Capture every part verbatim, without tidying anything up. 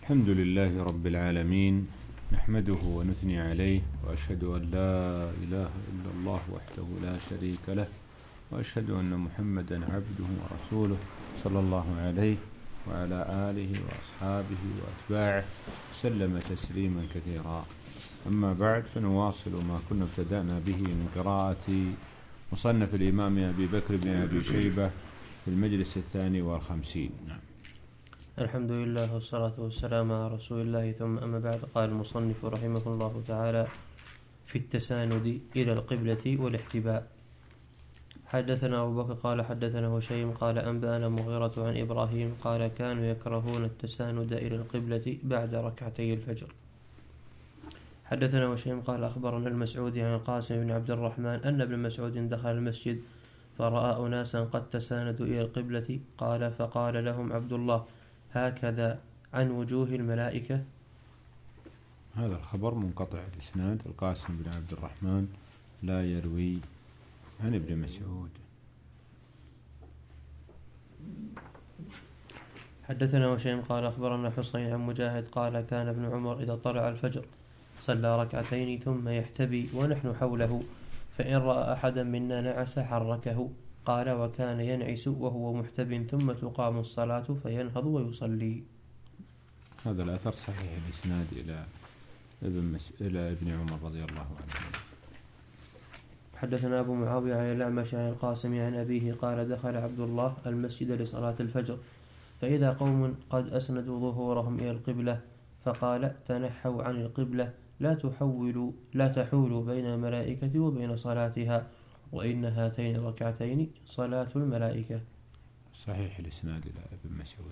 الحمد لله رب العالمين، نحمده ونثني عليه، وأشهد أن لا إله إلا الله وحده لا شريك له، وأشهد أن محمدا عبده ورسوله صلى الله عليه وعلى آله وأصحابه وأتباعه سلم تسليما كثيرا. أما بعد، فنواصل ما كنا ابتدأنا به من قراءة مصنف الإمام أبي بكر بن أبي شيبة في المجلس الثاني والخمسين. نعم. الحمد لله والصلاة والسلام على رسول الله، ثم أما بعد. قال المصنف رحمه الله تعالى في التساند إلى القبلة والاحتباء. حدثنا أبو بكر قال حدثنا هشيم قال أنبأنا مغيرة عن إبراهيم قال كانوا يكرهون التساند إلى القبلة بعد ركعتي الفجر. حدثنا هشيم قال أخبرنا المسعودي عن القاسم بن عبد الرحمن أن ابن مسعود دخل المسجد فرأى أناسا قد تساندوا إلى القبلة، قال فقال لهم عبد الله هكذا عن وجوه الملائكة. هذا الخبر منقطع الإسناد، القاسم بن عبد الرحمن لا يروي عن ابن مسعود. حدثنا وشيم قال أخبرنا حسين عن مجاهد قال كان ابن عمر إذا طلع الفجر صلى ركعتين ثم يحتبي ونحن حوله، فإن رأى أحدا منا نعس حركه. قال وكان ينعس وهو محتب ثم تقام الصلاة فينهض ويصلي. هذا الأثر صحيح الإسناد إلى ابن, مس... إلى ابن عمر رضي الله عنه. حدثنا أبو معاوية عن الأعمش عن القاسم عن أبيه قال دخل عبد الله المسجد لصلاة الفجر فإذا قوم قد أسندوا ظهورهم إلى القبلة، فقال تنحوا عن القبلة لا تحولوا لا تحولوا بين الملائكة وبين صلاتها، وإن هاتين الركعتين صلاة الملائكة. صحيح الإسناد إلى ابن مسعود.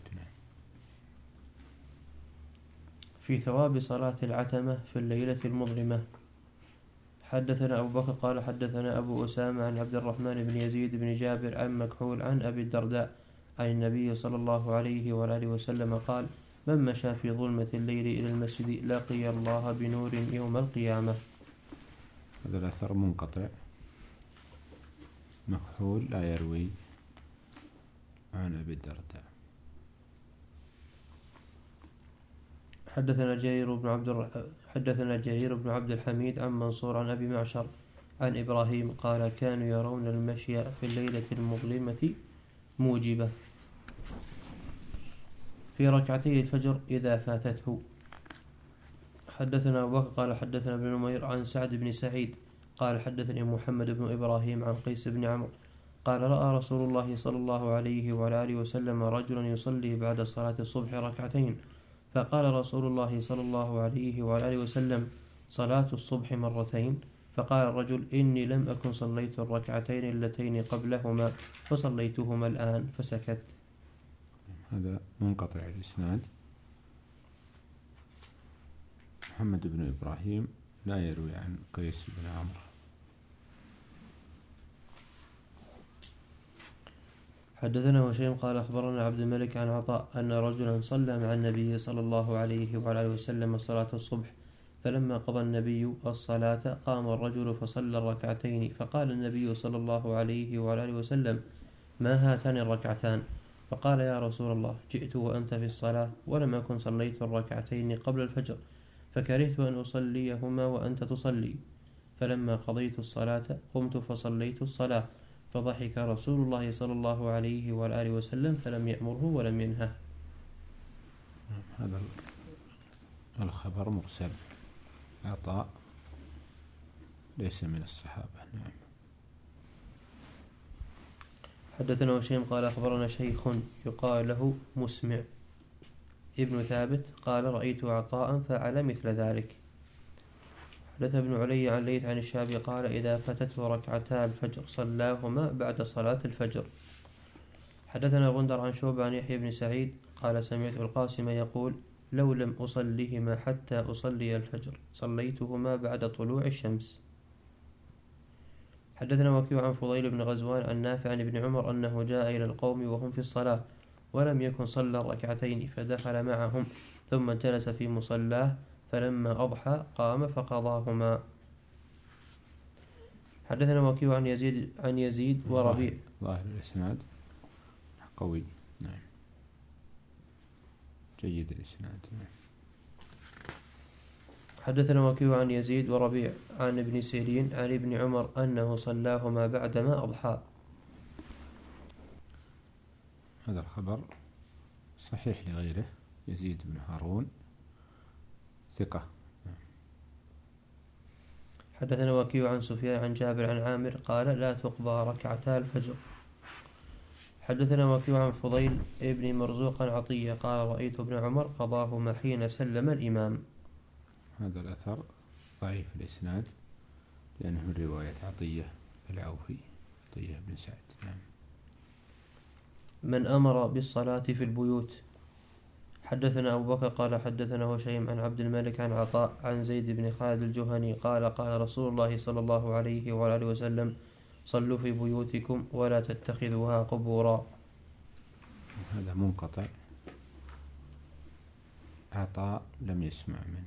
في ثواب صلاة العتمة في الليلة المظلمة. حدثنا أبو بكر قال حدثنا أبو أسامة عن عبد الرحمن بن يزيد بن جابر عن مكحول عن أبي الدرداء عن النبي صلى الله عليه وآله وسلم قال من مشى في ظلمة الليل إلى المسجد لقي الله بنور يوم القيامة. هذا الأثر منقطع، مكحول لا يروي عن أبي الدرداء. حدثنا جرير بن عبد الر... حدثنا جرير بن عبد الحميد عن منصور عن أبي معشر عن إبراهيم قال كانوا يرون المشي في الليلة المظلمة موجبة في ركعتي الفجر إذا فاتته. حدثنا أبو بكر قال حدثنا ابن نمير عن سعد بن سعيد قال حدثني محمد بن إبراهيم عن قيس بن عمرو قال رأى رسول الله صلى الله عليه وعلى آله وسلم رجلا يصلي بعد صلاة الصبح ركعتين، فقال رسول الله صلى الله عليه وعلى آله وسلم صلاة الصبح مرتين، فقال الرجل إني لم أكن صليت الركعتين اللتين قبلهما فصليتهما الآن، فسكت. هذا منقطع الإسناد، محمد بن إبراهيم لا يروي عن قيس بن عمرو. حدثنا هشيم قال أخبرنا عبد الملك عن عطاء أن رجلا صلى مع النبي صلى الله عليه وعلى وسلم صلاة الصبح، فلما قضى النبي الصلاة قام الرجل فصلى الركعتين، فقال النبي صلى الله عليه وعلى وسلم ما هاتان الركعتان؟ فقال يا رسول الله جئت وأنت في الصلاة ولم أكن صليت الركعتين قبل الفجر، فكرهت أن أصليهما وأنت تصلي، فلما قضيت الصلاة قمت فصليت الصلاة، فضحك رسول الله صلى الله عليه وآله وسلم فلم يأمره ولم ينهه. هذا الخبر مرسل، عطاء ليس من الصحابة. نعم. حدثنا وشيم قال أخبرنا شيخ يقال له مسمع ابن ثابت قال رأيت عطاء فعل مثل ذلك. حدث ابن علي عن ليث عن الشعبي قال إذا فاتته ركعتا الفجر صلاهما بعد صلاة الفجر. حدثنا غندر عن شعبة عن يحيى بن سعيد قال سمعت القاسم يقول لو لم أصليهما حتى أصلي الفجر صليتهما بعد طلوع الشمس. حدثنا وكيع عن فضيل بن غزوان عن نافع عن ابن عمر أنه جاء إلى القوم وهم في الصلاة ولم يكن صلى ركعتين، فدخل معهم ثم جلس في مصلاه، فلما أضحى قام فقضاهما. حدثنا وكيع عن يزيد عن يزيد وربيع. ظاهر الإسناد قوي. نعم. جيد الإسناد. حدثنا وكيع عن يزيد وربيع عن ابن سيرين عن ابن عمر أنه صلاهما بعدما أضحى. هذا الخبر صحيح لغيره. يزيد بن هارون ثقة. حدثنا وكيع عن سفيان عن جابر عن عامر قال لا تقضى ركعتا الفجر. حدثنا وكيع عن فضيل ابن مرزوق عن عطية قال رأيت ابن عمر قضاهما حين سلم الإمام. هذا الأثر ضعيف الإسناد لأنه من رواية عطية العوفي عطية بن سعد. نعم. من أمر بالصلاة في البيوت. حدثنا أبو بكر قال حدثنا هشيم عن عبد الملك عن عطاء عن زيد بن خالد الجهني قال قال رسول الله صلى الله عليه وآله وسلم صلوا في بيوتكم ولا تتخذوها قبورا. هذا منقطع. عطاء لم يسمع من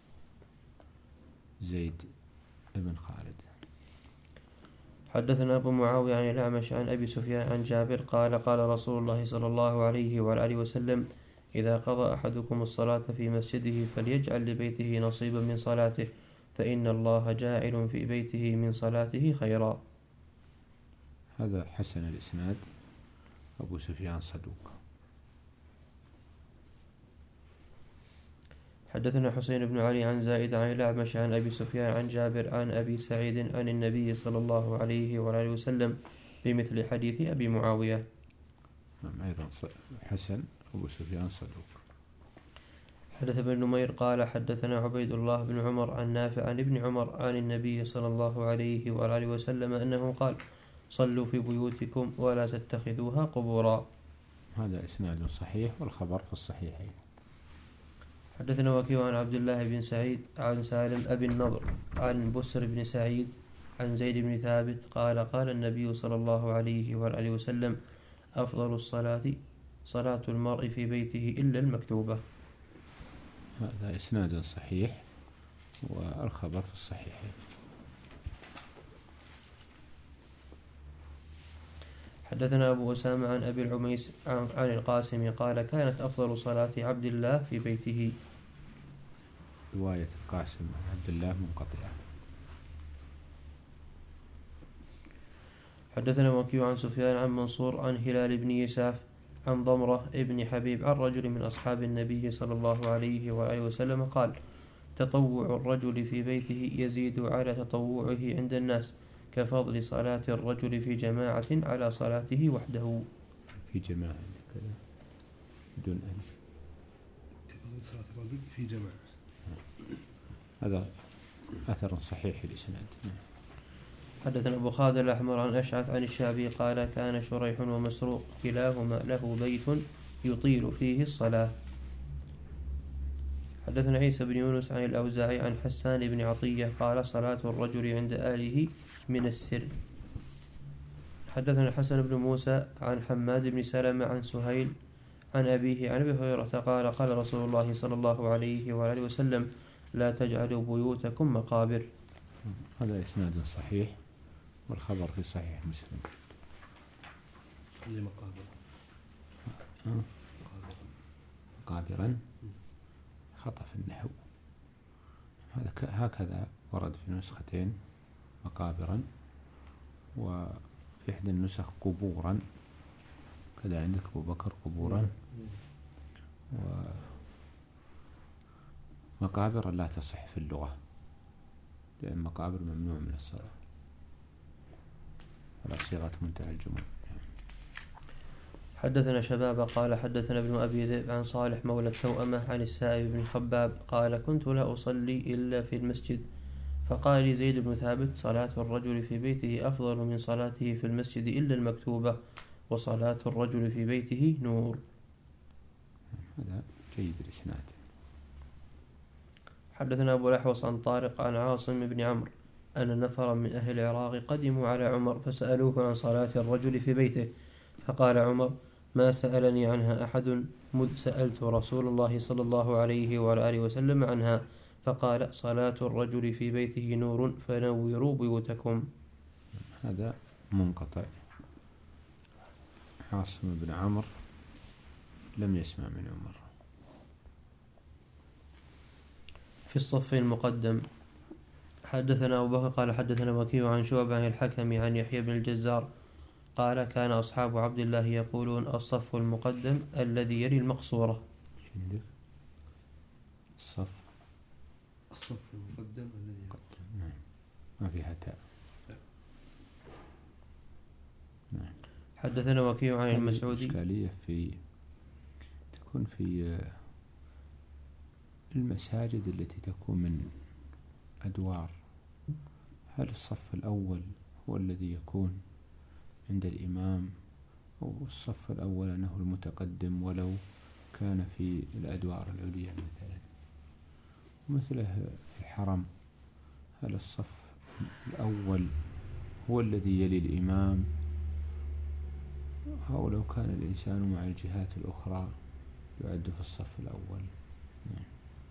زيد بن خالد. حدثنا أبو معاوية عن الأعمش عن أبي سفيان عن جابر قال قال رسول الله صلى الله عليه وآله وسلم إذا قضى أحدكم الصلاة في مسجده فليجعل لبيته نصيبا من صلاته فإن الله جاعل في بيته من صلاته خيرا. هذا حسن الإسناد. أبو سفيان صدوق. حدثنا حسين بن علي عن زائد عن الأعمش عن أبي سفيان عن جابر عن أبي سعيد عن النبي صلى الله عليه وآله وسلم بمثل حديث أبي معاوية. أيضا حسن. أبو سفيان صدوق. حدث ابن نمير قال حدثنا عبيد الله بن عمر عن نافع عن ابن عمر عن النبي صلى الله عليه وآله وسلم أنه قال صلوا في بيوتكم ولا تتخذوها قبورا. هذا إسناد صحيح والخبر في الصحيحين. حدثنا وكيع عن عبد الله بن سعيد عن سالم أبي النضر عن بسر بن سعيد عن زيد بن ثابت قال قال النبي صلى الله عليه وآله وسلم أفضل الصلاة صلاة المرء في بيته إلا المكتوبة. هذا إسناد صحيح والخبر في الصحيحين. حدثنا أبو أسامة عن أبي العميس عن القاسم قال كانت أفضل صلاة عبد الله في بيته. رواية القاسم عن عبد الله منقطعة. حدثنا وكيع عن سفيان عن منصور عن هلال بن يساف عن ضمرة ابن حبيب عن رجل من أصحاب النبي صلى الله عليه وآله وسلم قال تطوع الرجل في بيته يزيد على تطوعه عند الناس كفضل صلاة الرجل في جماعة على صلاته وحده. في جماعة كذا بدون ألف. كفضل صلاة الرجل في جماعة. هذا أثر صحيح الإسناد. حدثنا أبو خالد الأحمر عن أشعث عن الشعبي قال كان شريح ومسروق كلاهما له بيت يطيل فيه الصلاة. حدثنا عيسى بن يونس عن الأوزاعي عن حسان بن عطية قال صلاة الرجل عند آله من السر. حدثنا الحسن بن موسى عن حماد بن سلمة عن سهيل عن أبيه عن أبي هريرة قال قال رسول الله صلى الله عليه وآله وسلم لا تجعلوا بيوتكم مقابر. هذا إسناد صحيح والخبر في صحيح مسلم. مقابر. مقابرا خطأ في النحو. هذا هكذا ورد في نسختين مقابرا وفي إحدى النسخ قبورا كذا عندك أبو بكر قبورا. ومقابر لا تصح في اللغة لأن مقابر ممنوع من الصلاة على صيغة منتهى الجموع. حدثنا شباب قال حدثنا ابن أبي ذئب عن صالح مولى التوأمة عن السائب بن خباب قال كنت لا أصلي إلا في المسجد فقال لي زيد بن ثابت صلاة الرجل في بيته أفضل من صلاته في المسجد إلا المكتوبة وصلاة الرجل في بيته نور. هذا جيد الإسناد. حدثنا أبو الأحوص عن طارق عن عاصم بن عمرو أن نفرا من أهل العراق قدموا على عمر فسألوه عن صلاة الرجل في بيته فقال عمر ما سألني عنها أحد مذ سألت رسول الله صلى الله عليه وآله وسلم عنها فقال صلاة الرجل في بيته نور فنوروا بيوتكم. هذا منقطع. عاصم بن عمرو لم يسمع من عمر. في الصف المقدم. حدثنا أبو بكر قال حدثنا وكيع عن شعبة عن الحكم عن يحيى بن الجزار قال كان أصحاب عبد الله يقولون الصف المقدم الذي يلي المقصورة. الصف الصف المقدم الذي يقدم. نعم ما فيها تاء. نعم. حدثنا وكيع عن المسعودي. إشكالية في تكون في المساجد التي تكون من أدوار، هل الصف الأول هو الذي يكون عند الإمام أو الصف الأول أنه المتقدم ولو كان في الأدوار العليا مثلا؟ مثله في الحرم، هل الصف الأول هو الذي يلي الإمام أو لو كان الإنسان مع الجهات الأخرى يعد في الصف الأول؟ نعم.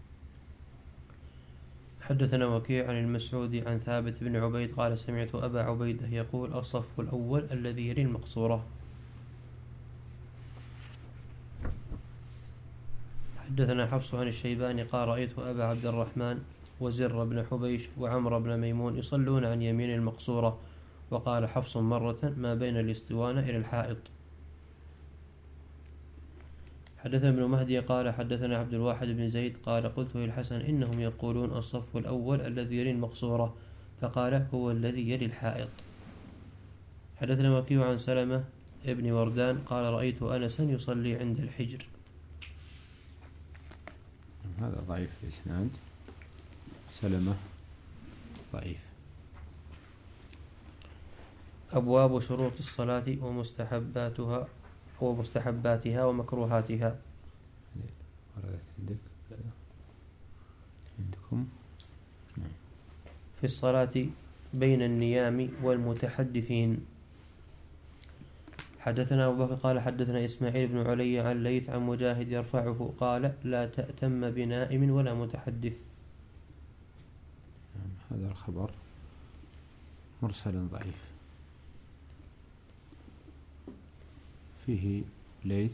حدثنا وكيع عن المسعودي عن ثابت بن عبيد قال سمعت أبا عبيدة يقول الصف الأول الذي يلي المقصورة. حدثنا حفص عن الشيباني قال رأيت أبا عبد الرحمن وزر بن حبيش وعمر بن ميمون يصلون عن يمين المقصورة. وقال حفص مرة ما بين الاسطوانة إلى الحائط. حدثنا ابن مهدي قال حدثنا عبد الواحد بن زيد قال قلت للحسن إنهم يقولون الصف الأول الذي يلي المقصورة، فقال هو الذي يلي الحائط. حدثنا وكيع عن سلمة ابن وردان قال رأيت أنسا يصلي عند الحجر. هذا ضعيف الإسناد، سلمة ضعيف. أبواب شروط الصلاة ومستحباتها ومستحباتها ومكروهاتها. عندك عندكم في الصلاة بين النيام والمتحدثين. حدثنا أبو بكر قال حدثنا إسماعيل بن علي عن ليث عن مجاهد يرفعه قال لا تأتم بنائم ولا متحدث. هذا الخبر مرسل ضعيف، فيه ليث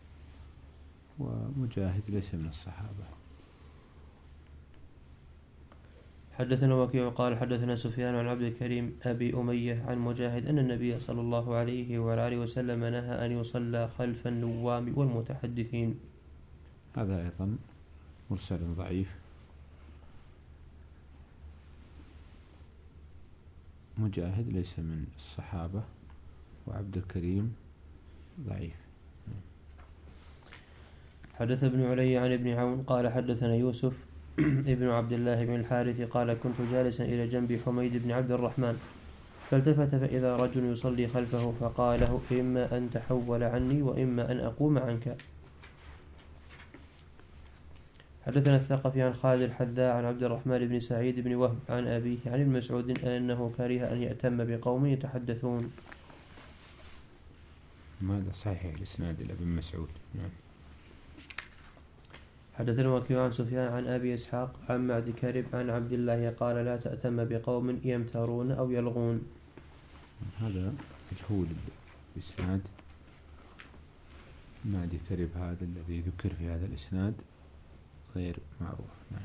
ومجاهد ليس من الصحابة. حدثنا وكيع قال حدثنا سفيان عن عبد الكريم أبي أمية عن مجاهد أن النبي صلى الله عليه وعلى آله وسلم نهى أن يصلى خلف النوام والمتحدثين. هذا أيضا مرسل ضعيف، مجاهد ليس من الصحابة وعبد الكريم ضعيف. حدث ابن علي عن ابن عون قال حدثنا يوسف ابن عبد الله بن الحارث قال كنت جالسا إلى جنب حميد بن عبد الرحمن فالتفت فإذا رجل يصلي خلفه فقال له إما أن تحول عني وإما أن أقوم عنك. حدثنا الثقفي عن خالد الحذاء عن عبد الرحمن بن سعيد بن وهب عن أبيه عن ابن مسعود أنه كره أن يأتم بقوم يتحدثون. ماذا صحيح الإسناد إلى ابن مسعود. نعم. حدثنا وكيع عن سفيان عن أبي إسحاق عن معد كرب عن عبد الله قال لا تأتم بقوم يمترون أو يلغون. هذا مجهول الإسناد، معد كرب هذا الذي ذكر في هذا الإسناد غير معروف. نعم.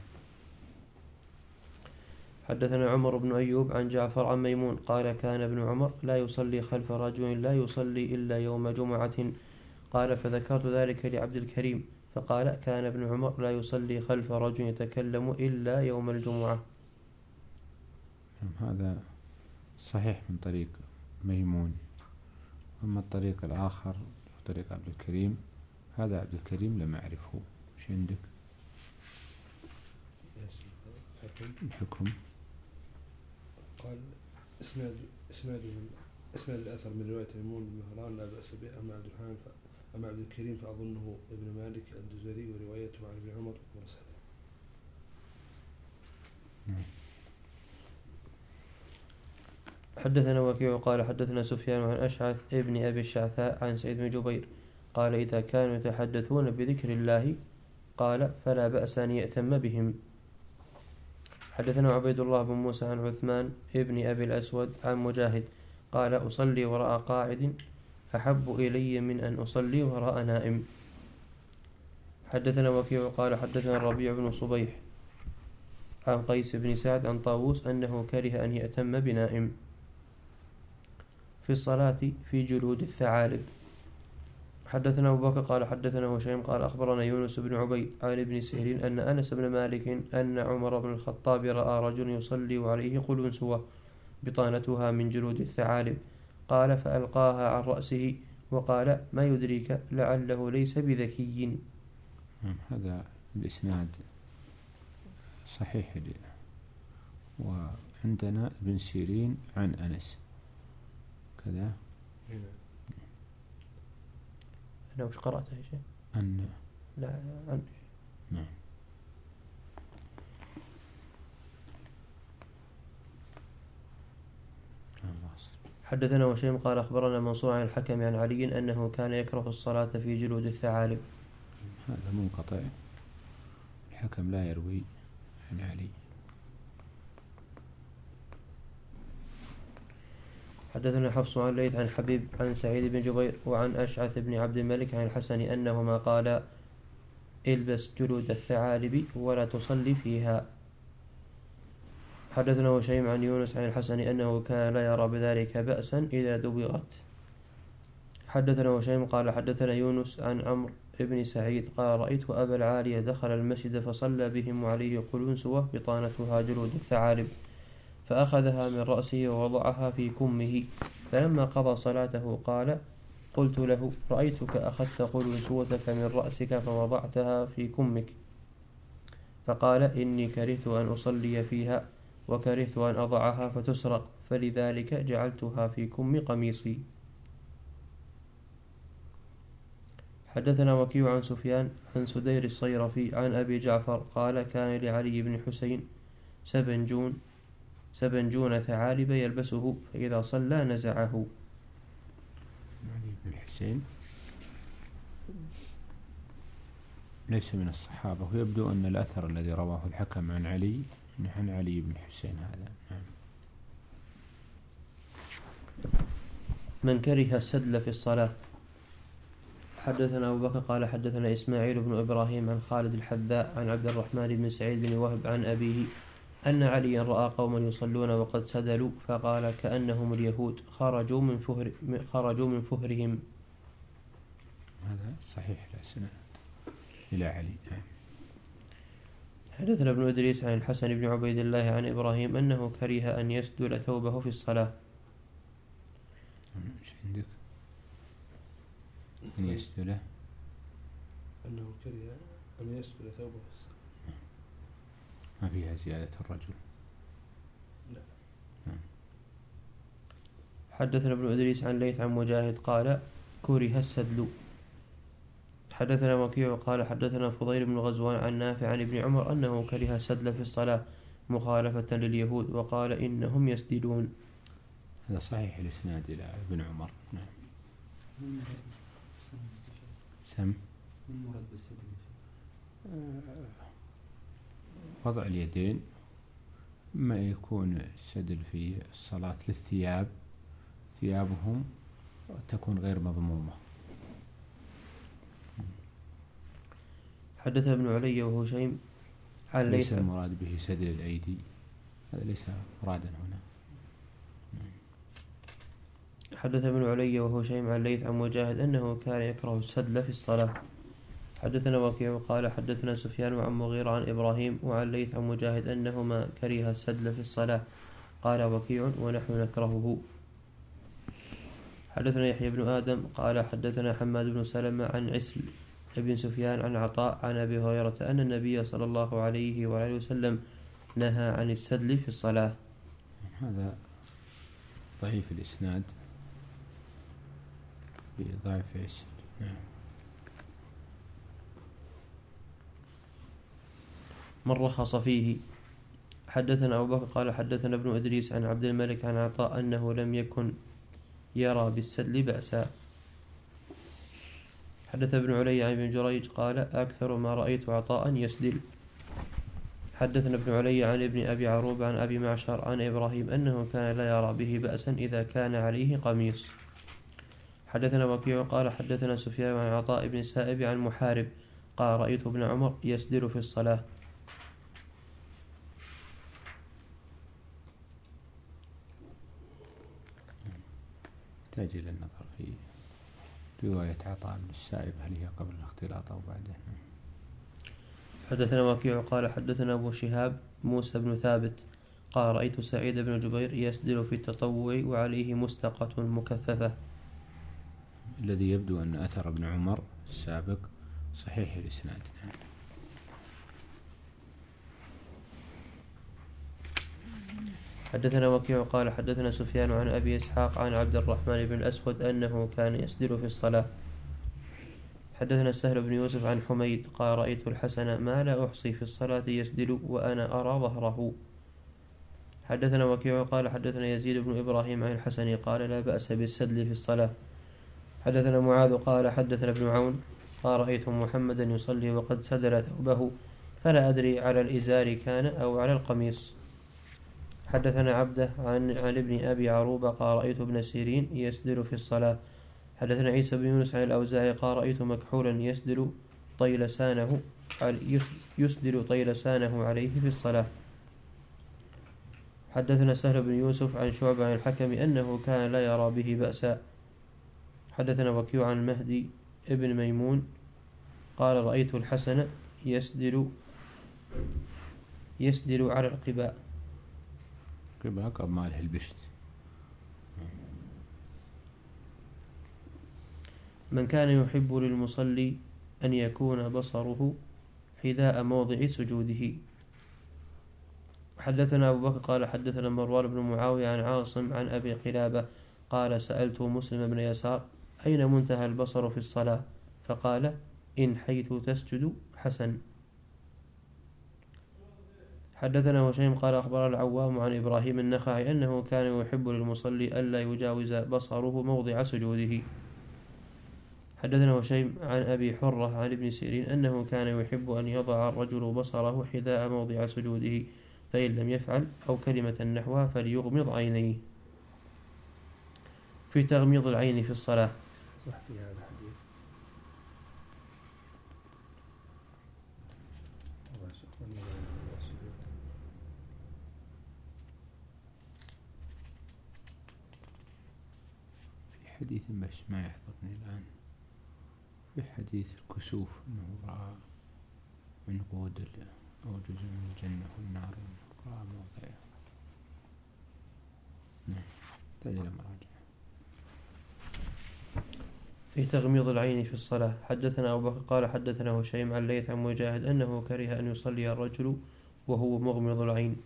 حدثنا عمر بن أيوب عن جعفر عن ميمون قال كان ابن عمر لا يصلي خلف رجل لا يصلي إلا يوم جمعة. قال فذكرت ذلك لعبد الكريم فقال كان ابن عمر لا يصلي خلف رجل يتكلم إلا يوم الجمعة. هذا صحيح من طريق ميمون. أما الطريق الآخر طريق عبد الكريم، هذا عبد الكريم لم أعرفه. وش عندك؟ الحكم قال إسناد إسناد إسناد الأثر من رواية ميمون بن مهران لا بأس به. أما عبد الرحمن أما عبد الكريم فأظنه ابن مالك الجزري وروايته عن ابن عمر مرسلة. حدثنا وكيع قال حدثنا سفيان عن أشعث ابن أبي الشعثاء عن سعيد بن جبير قال إذا كانوا يتحدثون بذكر الله قال فلا بأس أن يأتم بهم. حدثنا عبيد الله بن موسى عن عثمان ابن أبي الأسود عن مجاهد قال أصلي وراء قاعد أحب إلي من أن أصلي وراء نائم. حدثنا وكيع قال حدثنا الربيع بن صبيح عن قيس بن سعد عن طاووس أنه كره أن يأتم بنائم في الصلاة في جلود الثعالب. حدثنا أبو بكر قال حدثنا هشيم قال أخبرنا يونس بن عبيد عن ابن سيرين أن أنس بن مالك أن عمر بن الخطاب رأى رجل يصلي وعليه قلنسوة بطانتها من جلود الثعالب، قال فألقاها عن رأسه وقال ما يدريك لعله ليس بذكي. هذا الإسناد صحيح. وعندنا ابن سيرين عن أنس كذا. أنا وش قرأت يا شيخ؟ أن لا عن نعم. حدثنا وشيم قال أخبرنا منصور عن الحكم عن علي أنه كان يكره الصلاة في جلود الثعالب. هذا منقطع، الحكم لا يروي عن علي. حدثنا حفص عن ليث عن حبيب عن سعيد بن جبير وعن أشعث بن عبد الملك عن الحسن أنهما قالا البس جلود الثعالب ولا تصلي فيها. حدثنا وشيم عن يونس عن الحسن أنه كان لا يرى بذلك بأسا إذا دبغت. حدثنا وشيم قال حدثنا يونس عن عمرو بن سعيد قال رأيت أبا العالية دخل المسجد فصلى بهم وعليه قلنسوة بطانتها جلود الثعالب، فأخذها من رأسه ووضعها في كمه، فلما قضى صلاته قال قلت له رأيتك أخذت قلنسوتك من رأسك فوضعتها في كمك، فقال إني كرهت أن أصلي فيها وكرهت أن أضعها فتسرق، فلذلك جعلتها في كم قميصي. حدثنا وكيع عن سفيان عن سدير الصيرفي عن أبي جعفر قال كان لعلي بن حسين سبنجون سبنجون ثعالب يلبسه فإذا صلى نزعه. علي بن الحسين ليس من الصحابة، ويبدو أن الأثر الذي رواه الحكم عن علي عن علي بن الحسين هذا. من كره السدل في الصلاة. حدثنا أبو بكر قال حدثنا إسماعيل بن إبراهيم عن خالد الحذاء عن عبد الرحمن بن سعيد بن وهب عن أبيه أن عليا رأى قوما يصلون وقد سدلوا فقال كأنهم اليهود خرجوا من فهر خرجوا من فهرهم. هذا صحيح الإسناد إلى علي. حدثنا ابن إدريس عن الحسن بن عبيد الله عن إبراهيم أنه كره أن يسدل ثوبه في الصلاة. ايش عندك؟ أن يسدله أنه كره أن يسدل ثوبه في الصلاة. ما فيها زيادة الرجل. لا. نعم. حدثنا ابن إدريس عن ليث عن مجاهد قال كره السدل. حدثنا وكيع قال حدثنا فضيل بن غزوان عن نافع عن ابن عمر أنه كره السدل في الصلاة مخالفة لليهود وقال إنهم يسدلون. هذا صحيح الإسناد إلى ابن عمر. نعم. سم وضع اليدين ما يكون السدل في الصلاة للثياب، ثيابهم تكون غير مضمومة. حدث ابن علي وهشيم عن ليس المراد به سدل الأيدي، هذا ليس مرادا هنا. حدث ابن علي وهشيم عن ليث عن مجاهد أنه كان يكره السدل في الصلاة. حدثنا وكيع قال حدثنا سفيان عن مغيرة عن إبراهيم وعن ليث عن مجاهد أنهما كره السدل في الصلاة. قال وكيع ونحن نكرهه. حدثنا يحيى بن آدم قال حدثنا حماد بن سلمة عن عسل ابن سفيان عن عطاء عن أبي هريرة أن النبي صلى الله عليه وآله وسلم نهى عن السدل في الصلاة. هذا ضعيف الإسناد بضعف عسل. نعم. من رخص فيه. حدثنا أبو بكر قال حدثنا ابن إدريس عن عبد الملك عن عطاء أنه لم يكن يرى بالسدل بأسا. حدث ابن علي عن ابن جريج قال أكثر ما رأيت عطاء يسدل. حدثنا ابن علي عن ابن أبي عروبة عن أبي معشر عن إبراهيم أنه كان لا يرى به بأسا إذا كان عليه قميص. حدثنا وكيع قال حدثنا سفيان عن عطاء بن السائب عن محارب قال رأيت ابن عمر يسدل في الصلاة. يحتاج إلى النظر في رواية عطاء بن السائب هل هي قبل الاختلاط أو بعده. حدثنا وكيع قال حدثنا أبو شهاب موسى بن ثابت قال رأيت سعيد بن جبير يسدل في التطوع وعليه مستقة مكففة. الذي يبدو أن أثر ابن عمر السابق صحيح الإسناد. حدثنا وكيع قال حدثنا سفيان عن أبي إسحاق عن عبد الرحمن بن الأسود أنه كان يسدل في الصلاة. حدثنا سهل بن يوسف عن حميد قال رأيت الحسن ما لا أحصي في الصلاة يسدل وأنا أرى ظهره. حدثنا وكيع قال حدثنا يزيد بن إبراهيم عن الحسن قال لا بأس بالسدل في الصلاة. حدثنا معاذ قال حدثنا ابن عون قال رأيت محمدا يصلي وقد سدل ثوبه فلا أدري على الإزار كان أو على القميص. حدثنا عبده عن, عن ابن أبي عروبة قال رأيت ابن سيرين يسدل في الصلاة. حدثنا عيسى بن يونس عن الأوزاعي قال رأيت مكحولا يسدل طيلسانه يسدل طيلسانه عليه في الصلاة. حدثنا سهل بن يوسف عن شعبة عن الحكم أنه كان لا يرى به بأسا. حدثنا وكيع عن مهدي ابن ميمون قال رأيت الحسن يسدل يسدل على القباء. قباء قبل ماله البشت. من كان يحب للمصلي أن يكون بصره حذاء موضع سجوده. حدثنا أبو بكر قال حدثنا مروان بن معاوية عن عاصم عن أبي قلابة قال سألت مسلم بن يسار أين منتهى البصر في الصلاة فقال إن حيث تسجد حسن. حدثنا هشيم قال أخبر العوام عن إبراهيم النخعي أنه كان يحب للمصلي ألا يجاوز بصره موضع سجوده. حدثنا هشيم عن أبي حرة عن ابن سيرين أنه كان يحب أن يضع الرجل بصره حذاء موضع سجوده فإن لم يفعل أو كلمة نحوها فليغمض عينيه. في تغميض العين في الصلاة. صح في هذا الحديث في حديث بس ما يحضرني الآن في حديث الكسوف أنه رأى من قود أو جزء من الجنة والنار رأى موضعه. نعم تجد مراجعة. في تغميض العين في الصلاة. حدثنا أبو بكر قال حدثنا هشيم عن ليث عن مجاهد أنه كره أن يصلي الرجل وهو مغمض العين.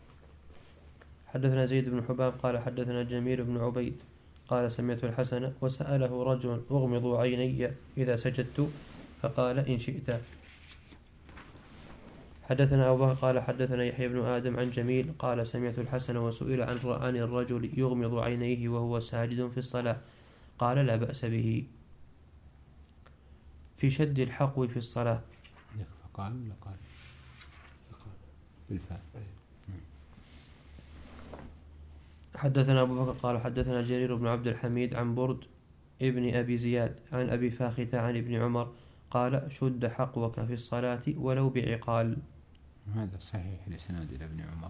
حدثنا زيد بن حباب قال حدثنا جميل بن عبيد قال سمعت الحسن وسأله رجل أغمض عيني إذا سجدت فقال إن شئت. حدثنا أبو بكر قال حدثنا يحيى بن آدم عن جميل قال سمعت الحسن وسئل عن عن الرجل يغمض عينيه وهو ساجد في الصلاة قال لا بأس به. في شد الحقو في الصلاة. فقال ولا قال؟ بالفعل. حدثنا أبو بكر قال حدثنا جرير بن عبد الحميد عن برد ابن أبي زياد عن أبي فاختة عن ابن عمر قال شد حقوك في الصلاة ولو بعقال. هذا صحيح الإسناد إلى ابن عمر.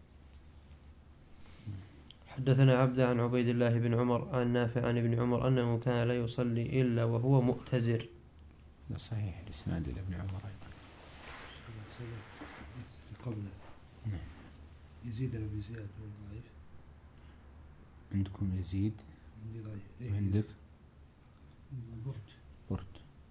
حدثنا عبد عن عبيد الله بن عمر عن نافع عن ابن عمر أنه كان لا يصلي إلا وهو مؤتزر. هذا صحيح الإسناد إلى ابن عمر أيضا. قبله يزيد بن أبي زياد ضعيف. عندكم يزيد عندي ضعيف. عندك برد برد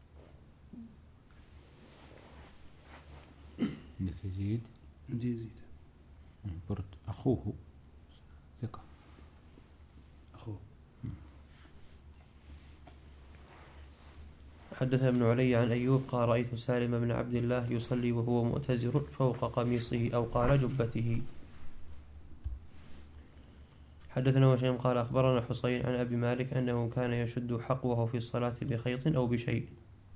عندك يزيد عندي يزيد برد أخوه ثقة أخوه. حدث ابن علي عن أيوب قال رأيت سالم بن عبد الله يصلي وهو مؤتزر فوق قميصه أو قال جبته. حدثنا هشيم قال أخبرنا حسين عن أبي مالك أنه كان يشد حقوه في الصلاة بخيط أو بشيء.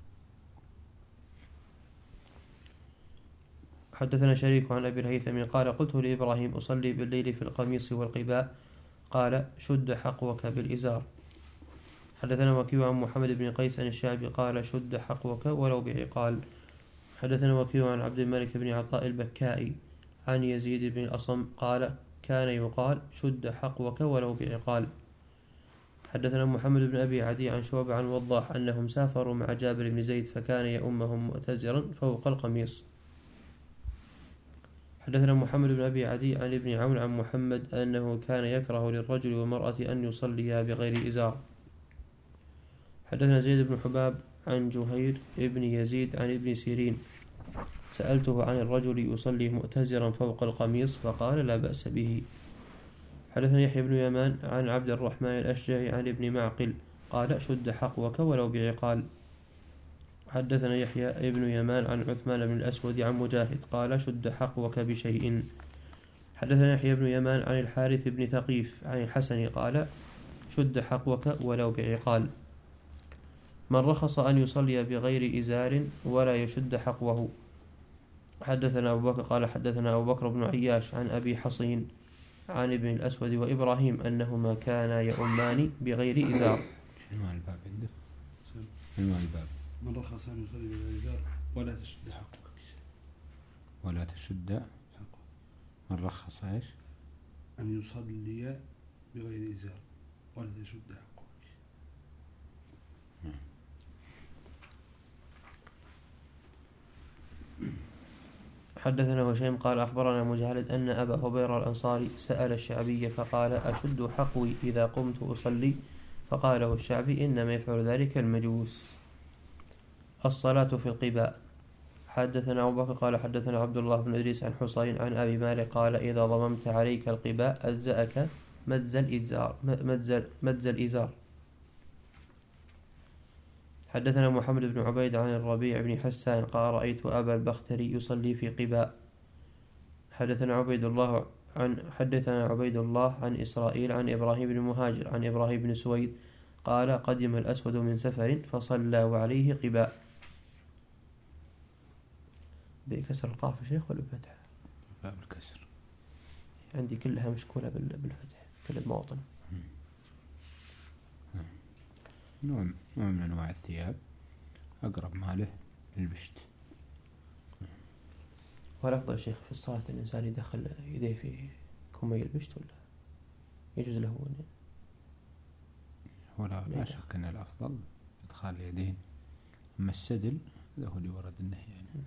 حدثنا شريك عن أبي الهيثم قال قلت لإبراهيم أصلي بالليل في القميص والقباء قال شد حقوك بالإزار. حدثنا وكيع عن محمد بن قيس عن الشعبي قال شد حقوك ولو بعقال. حدثنا وكيع عن عبد الملك بن عطاء البكائي عن يزيد بن الأصم قال كان يقال شد حقوك ولو بعقال. حدثنا محمد بن أبي عدي عن شعبة عن وضاح أنهم سافروا مع جابر بن زيد فكان يؤمهم مؤتزرا فوق القميص. حدثنا محمد بن أبي عدي عن ابن عون عن محمد أنه كان يكره للرجل والمرأة أن يصليا بغير إزار. حدثنا زيد بن حباب عن جهير ابن يزيد عن ابن سيرين سألته عن الرجل يصلي مؤتزرا فوق القميص فقال لا بأس به. حدثنا يحيى بن يمان عن عبد الرحمن الأشجعي عن ابن معقل قال شد حقوك ولو بعقال. حدثنا يحيى ابن يمان عن عثمان بن الأسود عن مجاهد قال شد حقوك بشيء. حدثنا يحيى بن يمان عن الحارث بن ثقيف عن الحسن قال شد حقوك ولو بعقال. من رخص أن يصلي بغير إزار ولا يشد حقوه. حدثنا أبو بكر قال حدثنا أبو بكر بن عياش عن أبي حصين عن ابن الأسود وإبراهيم أنهما كانا يؤمان بغير إزار. شنو الباب عندك؟ شنو الباب؟ من رخص أن يصلي بغير إزار ولا تشد حقك. ولا تشد حقه. من رخص إيش؟ أن يصلي بغير إزار ولا تشد حقك. حدثنا هشيم قال أخبرنا مجاهد أن أبا هبيرة الأنصاري سأل الشعبي فقال أشد حقوي إذا قمت أصلي؟ فقال له الشعبي إنما يفعل ذلك المجوس. الصلاة في القباء. حدثنا أبو بكر قال حدثنا عبد الله بن إدريس عن حصين عن أبي مالك قال إذا ضممت عليك القباء أجزأك مدز الإزار مدز مدز الإزار. حدثنا محمد بن عبيد عن الربيع بن حسان قال رأيت أبا البختري يصلي في قباء. حدثنا عبيد الله عن حدثنا عبيد الله عن إسرائيل عن إبراهيم بن مهاجر عن إبراهيم بن سويد قال قدم الأسود من سفر فصلى وعليه قباء. بكسر القاف يا شيخ ولا بفتح؟ باب الكسر عندي كلها مشكولة بالفتح كل المواطن. نوع نوع من أنواع الثياب أقرب ماله البشت. والأفضل شيخ في الصلاة الإنسان يدخل يديه في كمي البشت ولا يجوز له؟ ولا لا شك أن الأفضل إدخال اليدين. أما السدل هذا هو اللي ورد النهي يعني.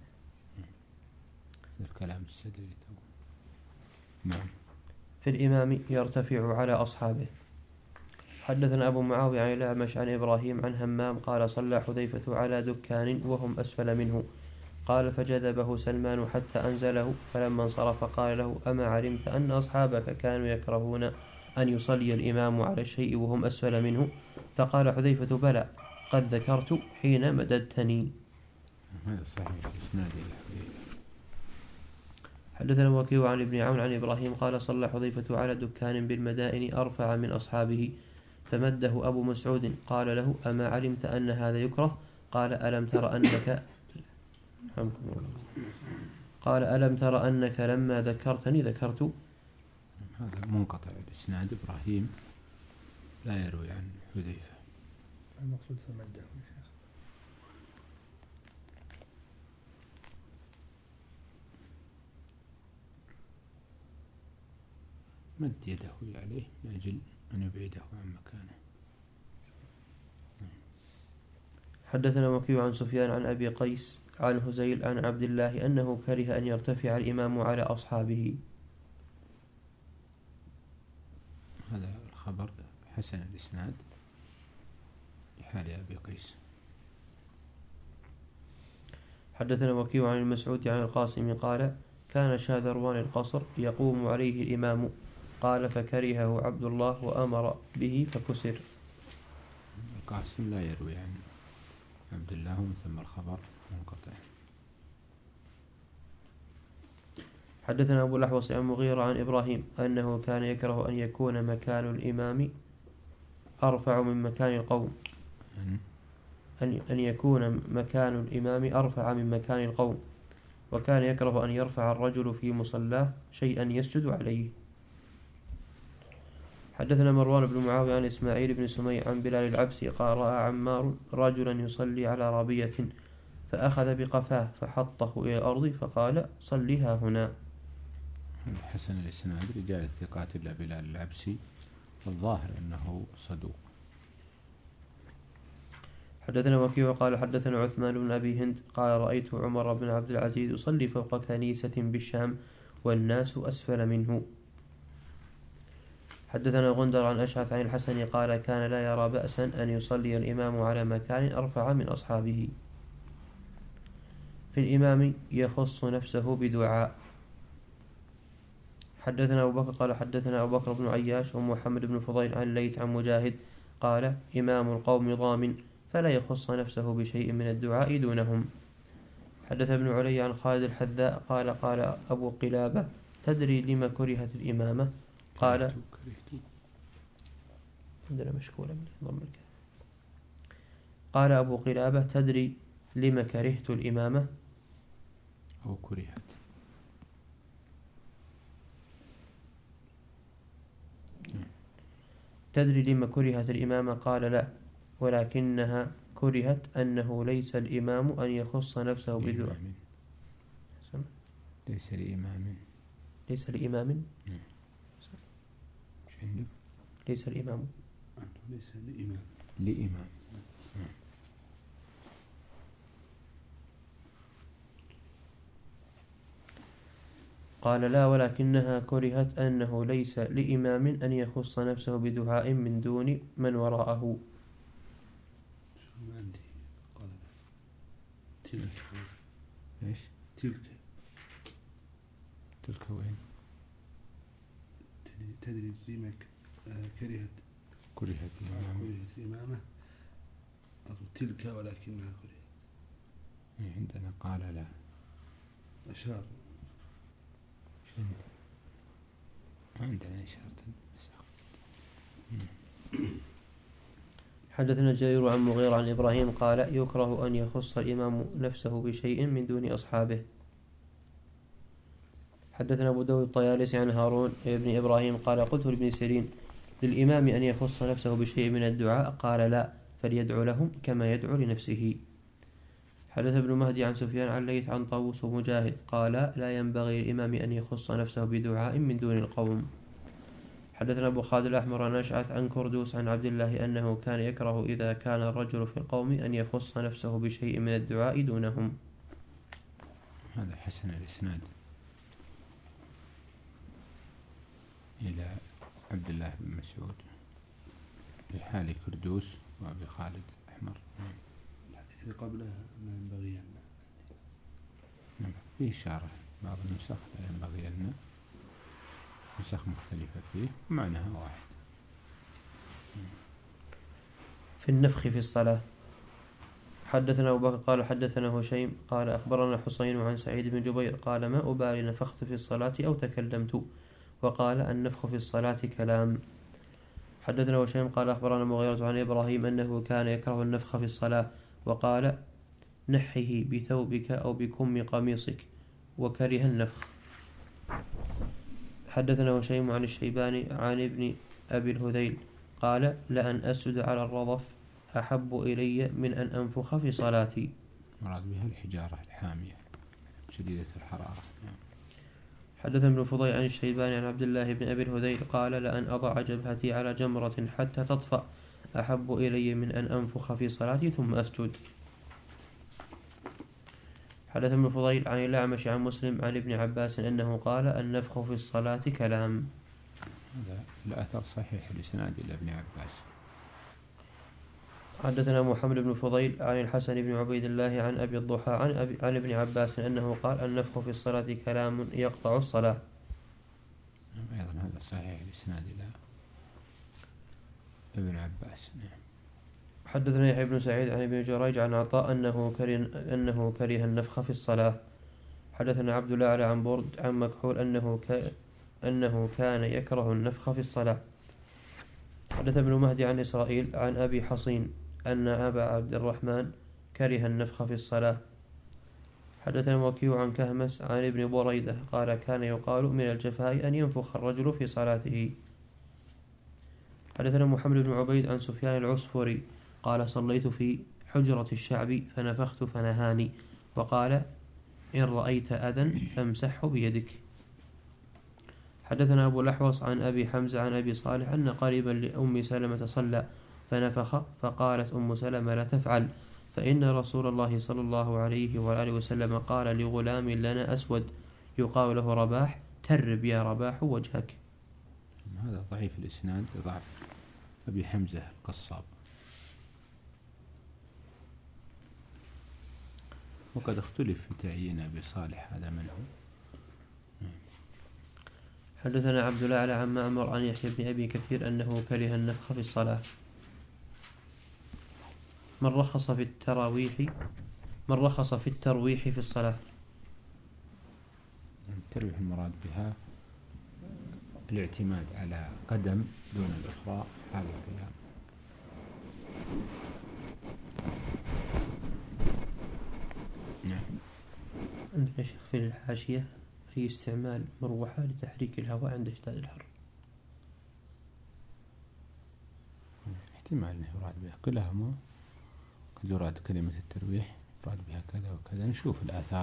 الكلام السدل نعم. في الإمام يرتفع على أصحابه. حدثنا أبو معاوية عن الأعمش عن إبراهيم عن همام قال صلى حذيفة على دكان وهم أسفل منه قال فجذبه سلمان حتى أنزله فلما انصرف قال له أما علمت أن أصحابك كانوا يكرهون أن يصلي الإمام على الشيء وهم أسفل منه؟ فقال حذيفة بلى قد ذكرت حين مددتني. هذا صحيح إسناده. حدثنا وكيع عن ابن عون عن إبراهيم قال صلى حذيفة على دكان بالمدائن أرفع من أصحابه فمده أبو مسعود قال له أما علمت أن هذا يكره؟ قال ألم تر أنك قال ألم تر أنك لما ذكرتني ذكرت. هذا منقطع الإسناد. إبراهيم لا يروي عن حذيفة. المقصود فمده يا شيخ. مد يده عليه لأجل أن يبعده عن مكانه. حدثنا وكيع عن سفيان عن أبي قيس عن هزيل عن عبد الله أنه كره أن يرتفع الإمام على أصحابه. هذا الخبر حسن الإسناد لحال أبي قيس. حدثنا وكيع عن المسعود عن القاسم قال كان شاذروان القصر يقوم عليه الإمام قال فكرهه عبد الله وأمر به فكسر. القاسم لا يروي عن عبد الله ثم الخبر منقطع. حدثنا أبو الأحوص عن مغيرة عن إبراهيم أنه كان يكره أن يكون مكان الإمام أرفع من مكان القوم أن أن يكون مكان الإمام أرفع من مكان القوم وكان يكره أن يرفع الرجل في مصلاه شيئا يسجد عليه. حدثنا مروان بن معاوية عن إسماعيل بن سميع عن بلال العبسي قال رأى عمار رجلا يصلي على رابية فأخذ بقفاه فحطه إلى الأرض فقال صليها هنا. حسن الإسناد رجال الثقات إلا بلال العبسي والظاهر أنه صدوق. حدثنا وكيع قال حدثنا عثمان بن أبي هند قال رأيت عمر بن عبد العزيز يصلي فوق كنيسة بالشام والناس أسفل منه. حدثنا غندر عن أشعث عن الحسن قال كان لا يرى بأسا أن يصلي الإمام على مكان أرفع من أصحابه. في الإمام يخص نفسه بدعاء. حدثنا أبو بكر قال حدثنا أبو بكر بن عياش ومحمد بن فضيل عن الليث عن مجاهد قال إمام القوم ضامن فلا يخص نفسه بشيء من الدعاء دونهم. حدث ابن علي عن خالد الحذاء قال قال أبو قلابة تدري لما كرهت الإمامة؟ قال عندنا مشكولة من ضم الكلام. قال أبو قلابة تدري لما كرهت الإمامة؟ أو كرهت. تدري لما كرهت الإمامة؟ قال لا ولكنها كرهت أنه ليس الإمام أن يخص نفسه بدعاء. ليس لإمام. ليس لإمام. عندك؟ ليس الإمام. ليس لإمام. لإمام. قال لا ولكنها كرهت أنه ليس لإمام أن يخص نفسه بدعاء من دون من وراءه. شو عندي؟ قال تلك. إيش؟ تلك. تلك وين؟ تدري لما كرهت كرهت الإمامة. كرهت الإمامة. تلك ولكنها كرهت. عندنا قال لا. أشار. عندنا إشارة. حدثنا جرير عن مغيرة عن إبراهيم قال يكره أن يخص الإمام نفسه بشيء من دون أصحابه. حدثنا أبو داود الطيالسي عن هارون بن إبراهيم قال قلت لابن سيرين للإمام أن يخص نفسه بشيء من الدعاء؟ قال لا فليدعو لهم كما يدعو لنفسه. حدث ابن مهدي عن سفيان عن ليث عن طاووس ومجاهد قال لا ينبغي للإمام أن يخص نفسه بدعاء من دون القوم. حدثنا أبو خالد الأحمر عن أشعث عن كردوس عن عبد الله أنه كان يكره إذا كان الرجل في القوم أن يخص نفسه بشيء من الدعاء دونهم. هذا حسن الإسناد إلى عبد الله بن مسعود في حال كردوس وأبي خالد الأحمر. الحديث قبلها ما ينبغي أن نعم فيه إشارة بعض النسخ لا ينبغي أن نسخ مختلفة فيه معناها واحد. في النفخ في الصلاة. حدثنا أبو بكر قال حدثنا هشيم قال أخبرنا حسين عن سعيد بن جبير قال ما أبالي نفخت في الصلاة أو تكلمت، وقال النفخ في الصلاة كلام. حدثنا هشيم قال أخبرنا مغيرة عن إبراهيم أنه كان يكره النفخ في الصلاة وقال نحه بثوبك أو بكم قميصك، وكره النفخ. حدثنا هشيم عن الشيباني عن ابن أبي الهذيل قال لأن أسجد على الرضف أحب إلي من أن أنفخ في صلاتي. مراد بها الحجارة الحامية شديدة الحرارة. حدثنا ابن فضيل عن الشيباني عن عبد الله بن أبي الهذيل قال لأن أضع جبهتي على جمرة حتى تطفأ أحب إلي من أن أنفخ في صلاتي ثم أسجد. حدث ابن فضيل عن الأعمش عن مسلم عن ابن عباس أنه قال النفخ في الصلاة كلام. هذا الأثر صحيح الإسناد إلى ابن عباس. حدثنا محمد بن فضيل عن الحسن بن عبيد الله عن أبي الضحى عن, أبي عن ابن عباس أنه قال النفخ في الصلاة كلام يقطع الصلاة. أيضا هذا صحيح الإسناد إلى ابن عباس. حدثنا يحيى بن سعيد عن ابن جريج عن عطاء أنه كره, أنه كره النفخ في الصلاة. حدثنا عبد الله عن برد عن مكحول أنه, ك... أنه كان يكره النفخ في الصلاة. حدث ابن مهدي عن إسرائيل عن أبي حصين أن أبا عبد الرحمن كره النفخ في الصلاة. حدثنا وكيع عن كهمس عن ابن بريدة قال كان يقال من الجفاء أن ينفخ الرجل في صلاته. حدثنا محمد بن عبيد عن سفيان العصفري قال صليت في حجرة الشعب فنفخت فنهاني، وقال إن رأيت أذى فامسحه بيدك. حدثنا أبو الأحوص عن أبي حمزة عن أبي صالح أن قريبا لأم سلمة صلى فنفخ. فقالت أم سلمة لا تفعل، فإن رسول الله صلى الله عليه وآله وسلم قال لغلام لنا أسود يقال له رباح: ترب يا رباح وجهك. هذا ضعيف الإسناد ضعف أبي حمزة القصاب، وقد اختلف في تعيين أبي صالح هذا منه. حدثنا عبد الأعلى عن معمر عن يحيى بن أبي كثير أنه كره النفخ في الصلاة. من رخص في التراويح من رخص في الترويح في الصلاة. الترويح المراد بها الاعتماد على قدم دون الأخرى حال القيام. نعم. عندنا شيخ في الحاشية هي استعمال مروحة لتحريك الهواء عند اشتداد الحر. احتمال أنه يراد بها كلها، قد يراد كلمة الترويح يراد بها كذا وكذا، نشوف الآثار.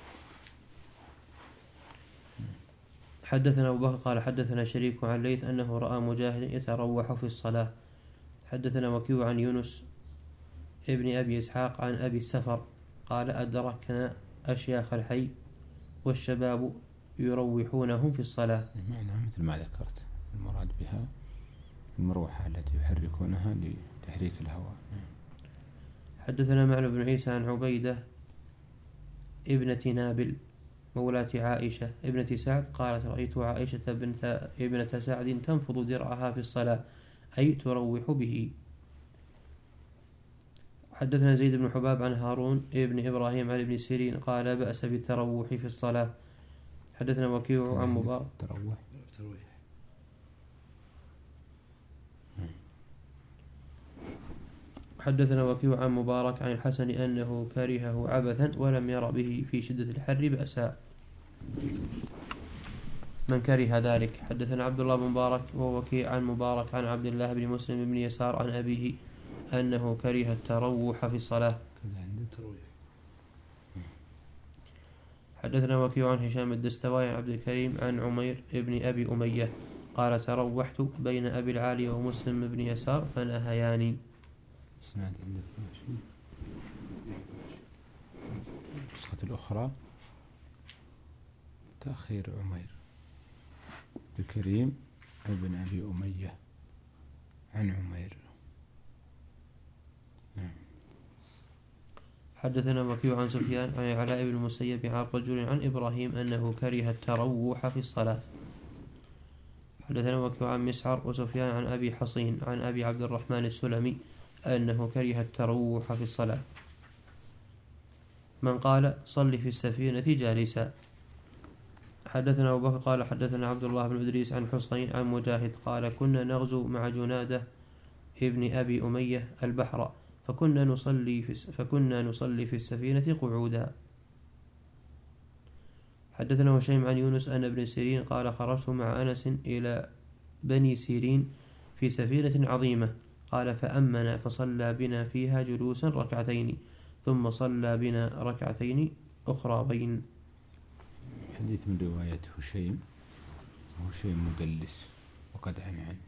حدثنا أبو بكر قال حدثنا شريك عن ليث أنه رأى مجاهد يتروح في الصلاة. حدثنا وكيع عن يونس ابن أبي إسحاق عن أبي السفر قال أدركنا أشياخ الحي والشباب يروحونهم في الصلاة. معنى مثل ما ذكرت، المراد بها المروحة التي يحركونها لتحريك الهواء. حدثنا معن بن عيسى عن عبيدة ابنة نابل مولاة عائشة ابنة سعد قالت رأيت عائشة بنت ابنة سعد تنفض درعها في الصلاة، أي تروح به. حدثنا زيد بن حباب عن هارون ابن إبراهيم عن ابن سيرين قال لا بأس بالتروح في الصلاة. حدثنا وكيع عن مبارك تروح ترويح. حدثنا وكيع عن مبارك عن الحسن أنه كرهه عبثا ولم ير به في شدة الحر بأسا من كره ذلك. حدثنا عبد الله بن مبارك ووكيع عن مبارك عن عبد الله بن مسلم بن يسار عن أبيه أنه كره التروح في الصلاة. حدثنا وكيع عن هشام الدستوائي عن عبد الكريم عن عمير ابن أبي أمية قال تروحت بين أبي العالي ومسلم بن يسار فنهياني. إسناد عندك ماشي. النسخة الأخرى تأخير عمير الكريم ابن أبي أمية عن عمير. حدثنا وكيع عن سفيان عن علاء بن المسيب عن رجل عن إبراهيم أنه كره التروح في الصلاة. حدثنا وكيع عن مسعر وسفيان عن أبي حصين عن أبي عبد الرحمن السلمي أنه كره التروح في الصلاة. من قال صل في السفينة جالسا. حدثنا أبو بكر قال حدثنا عبد الله بن إدريس عن حصين عن مجاهد قال كنا نغزو مع جنادة ابن أبي أمية البحر فكنا نصلي في فكنا نصلي في السفينة قعودا. حدثنا هشيم عن يونس أن ابن سيرين قال خرجت مع أنس إلى بني سيرين في سفينة عظيمة قال فأمنا فصلى بنا فيها جلوسا ركعتين ثم صلى بنا ركعتين أخرين. حديث من رواية هشيم هشيم مدلس وقد عن عن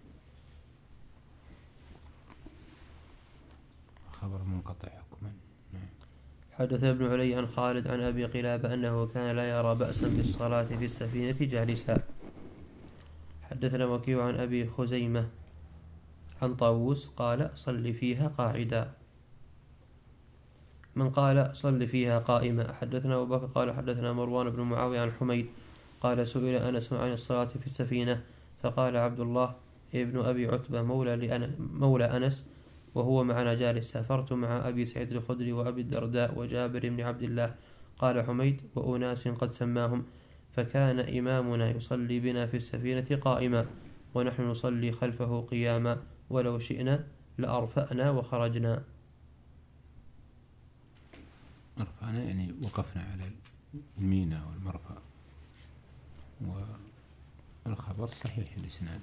خبر منقطع حكما. حدث ابن علي عن خالد عن أبي قلابة أنه كان لا يرى بأسا بالصلاة في السفينة جالسا. حدثنا وكيع عن أبي خزيمة عن طاووس قال صل فيها قاعدا. من قال صل فيها قائما. حدثنا أبو بكر قال حدثنا مروان بن معاوية عن حميد قال سئل أنس عن الصلاة في السفينة فقال عبد الله ابن أبي عتبة مولى, مولى أنس وهو معنا جالس سافرت مع أبي سعيد الخدري وأبي الدرداء وجابر بن عبد الله. قال حميد وأناس قد سماهم فكان إمامنا يصلي بنا في السفينة قائما ونحن نصلي خلفه قياما ولو شئنا لأرفأنا وخرجنا. أرفأنا يعني وقفنا على المينا والمرفأ، والخبر صحيح الإسناد.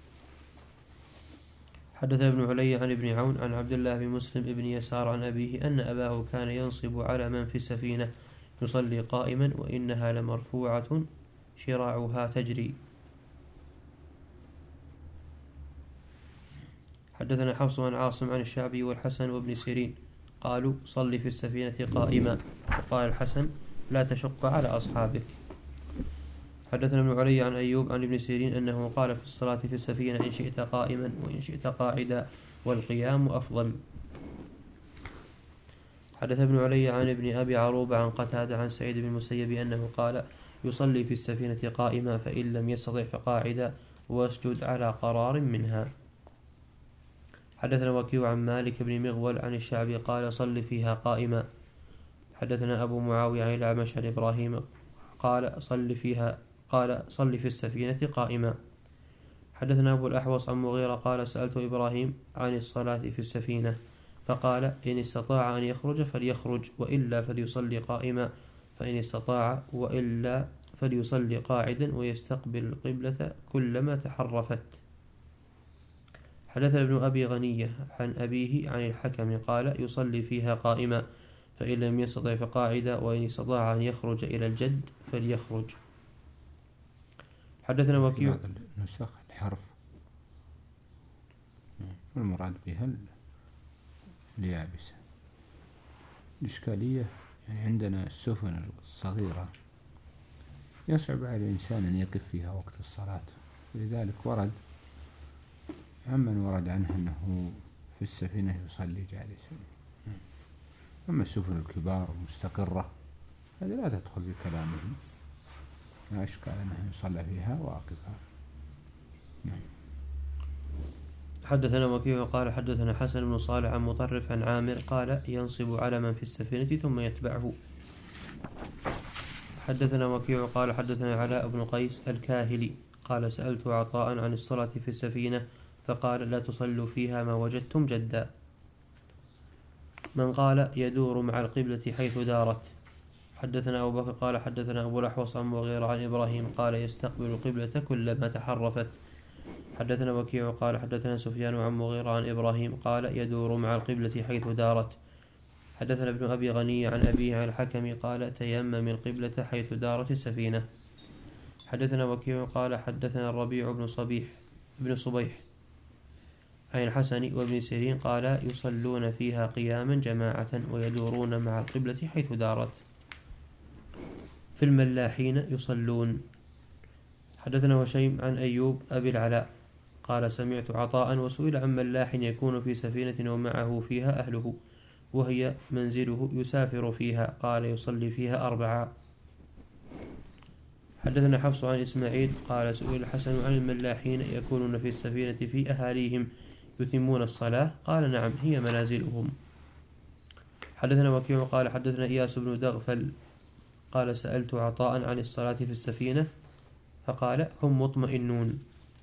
حدث ابن علي عن ابن عون عن عبد الله بن مسلم بن يسار عن أبيه أن أباه كان ينصب على من في السفينة يصلي قائما وإنها لمرفوعة شراعها تجري. حدثنا حفص عن عاصم عن الشعبي والحسن وابن سيرين قالوا صل في السفينة قائما. وقال الحسن لا تشق على أصحابك. حدثنا ابن علي عن أيوب عن ابن سيرين أنه قال في الصلاة في السفينة إن شئت قائما وإن شئت قاعدا والقيام أفضل. حدث ابن علي عن ابن أبي عروبة عن قتادة عن سعيد بن المسيب أنه قال يصلي في السفينة قائما فإن لم يستطع فقاعدا واسجد على قرار منها. حدثنا وكيع عن مالك بن مغول عن الشعبي قال صل فيها قائما. حدثنا أبو معاوية عن الأعمش عن إبراهيم قال صل فيها قال صل في السفينة قائما. حدثنا أبو الأحوص عن مغيرة قال سألت إبراهيم عن الصلاة في السفينة فقال إن استطاع أن يخرج فليخرج وإلا فليصلي قائما فإن استطاع وإلا فليصلي قاعدا ويستقبل القبلة كلما تحرفت. حدثنا ابن أبي غنية عن أبيه عن الحكم قال يصلي فيها قائما فإن لم يستطع فقاعدا وإن استطاع أن يخرج إلى الجد فليخرج. حدثنا وكيع نسخ الحرف والمراد بها اليابسة. الإشكالية يعني عندنا السفن الصغيرة يصعب على الإنسان أن يقف فيها وقت الصلاة، ولذلك ورد عمن ورد عنه أنه في السفينة يصلي جالسا. أما السفن الكبار المستقرة هذه لا تدخل في كلامهم، لا إشكال أنه يصلى فيها واقفا. نعم. حدثنا وكيع قال حدثنا حسن بن صالح عن مطرف عن عامر قال ينصب على من في السفينة ثم يتبعه. حدثنا وكيع قال حدثنا علاء بن قيس الكاهلي قال سألت عطاء عن الصلاة في السفينة فقال لا تصلوا فيها ما وجدتم جدا. من قال يدور مع القبلة حيث دارت. حدثنا أبو بكر قال حدثنا أبو الأحوص عن مغيرة عن إبراهيم قال يستقبل القبلة كلما تحرفت. حدثنا وكيع قال حدثنا سفيان عن مغيرة عن إبراهيم قال يدور مع القبلة حيث دارت. حدثنا ابن أبي غني عن أبيه عن الحكم قال تيمم القبلة حيث دارت السفينة. حدثنا وكيع قال حدثنا الربيع بن صبيح بن صبيح عن الحسن وابن سيرين قال يصلون فيها قياما جماعة ويدورون مع القبلة حيث دارت. في الملاحين يصلون. حدثنا هشيم عن أيوب أبي العلاء قال سمعت عطاء وسئل عن ملاح يكون في سفينة ومعه فيها أهله وهي منزله يسافر فيها قال يصلي فيها أربعة. حدثنا حفص عن إسماعيل قال سئل الحسن عن الملاحين يكونون في السفينة في أهاليهم يتمون الصلاة قال نعم هي منازلهم. حدثنا وكيع قال حدثنا إياس بن دغفل قال سألت عطاء عن الصلاة في السفينة فقال هم مطمئنون.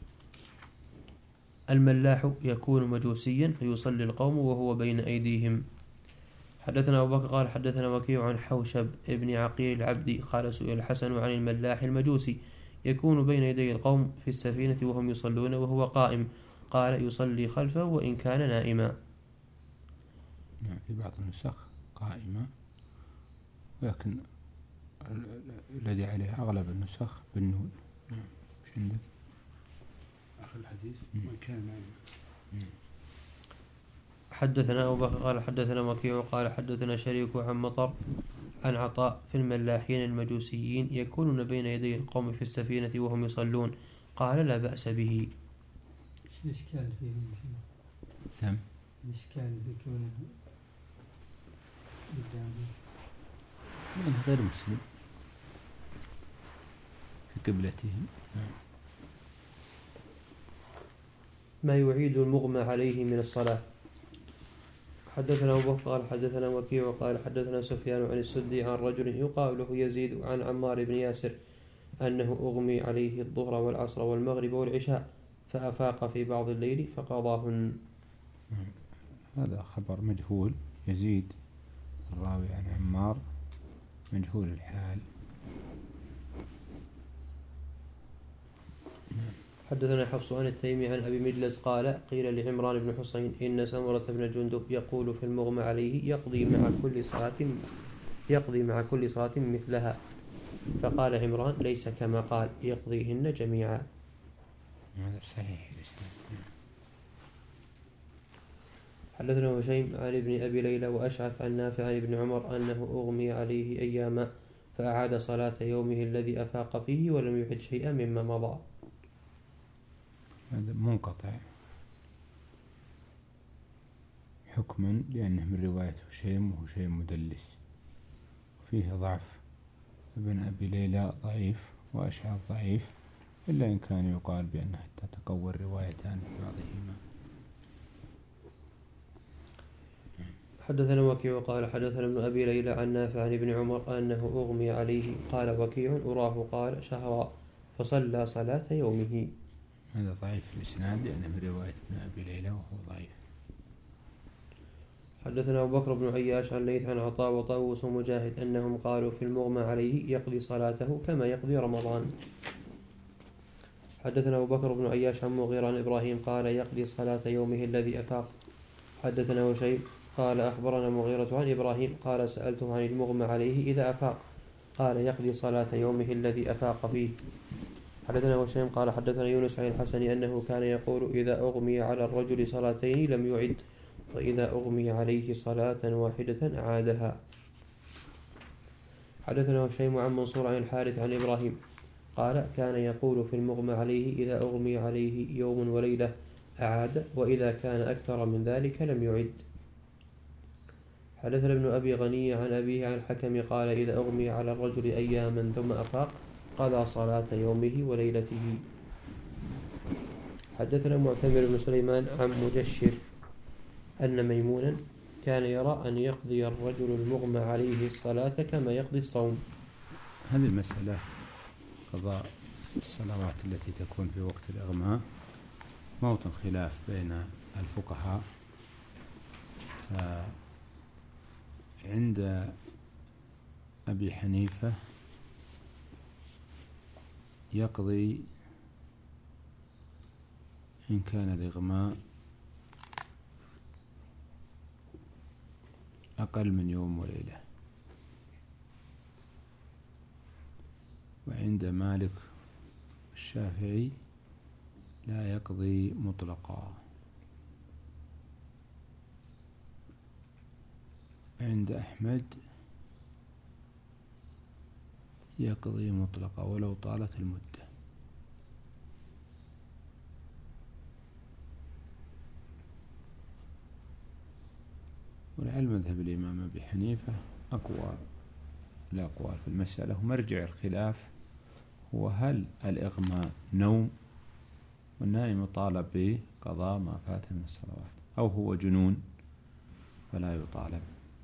الملاح يكون مجوسيا فيصلي القوم وهو بين أيديهم. حدثنا أبو بكر قال حدثنا وكيع عن حوشب ابن عقيل العبدي قال سئل الحسن عن الملاح المجوسي يكون بين يدي القوم في السفينة وهم يصلون وهو قائم قال يصلي خلفه وإن كان نائما. نعم في بعض النسخ قائمة، لكن الذي عليه أغلب النسخ بالنون. نعم مش عندك آخر الحديث وإن كان نائما. حدثنا أبو بكر قال حدثنا وكيع قال حدثنا شريك عن مطر عن عطاء في الملاحين المجوسيين يكونون بين يدي القوم في السفينة وهم يصلون قال لا بأس به. ايش الإشكال فيهم؟ سم الإشكال بيكون قدامه من غير مسلم في قبلتهم. ما يعيد المغمى عليه من الصلاة. حدثنا أبو بكر قال حدثنا وكيع قال حدثنا سفيان عن السدي عن رجل يقال له يزيد عن عمار بن ياسر أنه أغمي عليه الظهر والعصر والمغرب والعشاء فأفاق في بعض الليل فقضاهن. هذا خبر مجهول. يزيد الراوي عن عمار مجهول الحال. حدثنا حفص عن التيمي عن أبي مجلس قال قيل لعمران بن حسين إن سمرة بن جندب يقول في المغمى عليه يقضي مع كل صلاة يقضي مع كل صلاة مثلها، فقال عمران ليس كما قال يقضيهن جميعا. هذا صحيح. حدثنا هشيم عن ابن أبي ليلى وأشعث عن نافع عن ابن عمر أنه أغمي عليه أياما فأعاد صلاة يومه الذي أفاق فيه ولم يعد شيئا مما مضى. هذا منقطع حكما لأنه من رواية هشيم وهشيم مدلس فيه ضعف. ابن أبي ليلى ضعيف وأشعث ضعيف، إلا إن كان يقال بأنها تتقوى الروايتان في بعضهما. حدثنا وكيع قال حدثنا ابن أبي ليلى عن نافع عن ابن عمر أنه أغمي عليه قال وكيع أراه قال شهرا فصلى صلاة يومه. هذا ضعيف في الإسناد لأنه من رواية ابن أبي ليلى وهو ضعيف. حدثنا أبو بكر بن عياش عن ليث عن عطاء وطاووس ومجاهد أنهم قالوا في المغمى عليه يقضي صلاته كما يقضي رمضان. حدثنا أبو بكر بن عياش عن مغيرة عن إبراهيم قال يقضي صلاة يومه الذي أفاق. حدثنا هشيم قال أخبرنا مغيرة عن إبراهيم قال سألته عن المغمى عليه إذا أفاق قال يقضي صلاة يومه الذي أفاق فيه. حدثنا هشيم قال حدثنا يونس عن الحسن أنه كان يقول إذا أغمي على الرجل صلاتين لم يعد، وإذا أغمي عليه صلاة واحدة أعادها. حدثنا هشيم عن منصور عن الحارث عن إبراهيم قال كان يقول في المغمى عليه إذا أغمي عليه يوم وليلة أعاد، وإذا كان أكثر من ذلك لم يعد. حدثنا ابن أبي غني عن أبيه عن الحكم قال إذا أغمي على الرجل أياما ثم أفاق قضى صلاة يومه وليلته. حدثنا معتمر بن سليمان عن مجشر أن ميمونا كان يرى أن يقضي الرجل المغمى عليه الصلاة كما يقضي الصوم. هذه المسألة قضاء الصلوات التي تكون في وقت الإغماء موطن خلاف بين الفقهاء. عند أبي حنيفة يقضي إن كان الإغماء أقل من يوم وليلة، وعند مالك الشافعي لا يقضي مطلقا، عند أحمد يقضي مطلقا ولو طالت المدة. ولعل مذهب الإمام أبي حنيفة أقوى الأقوال في المسألة، ومرجع الخلاف هو هل الإغماء نوم والنائم يطالب بقضاء ما فات من الصلوات، أو هو جنون فلا يطالب.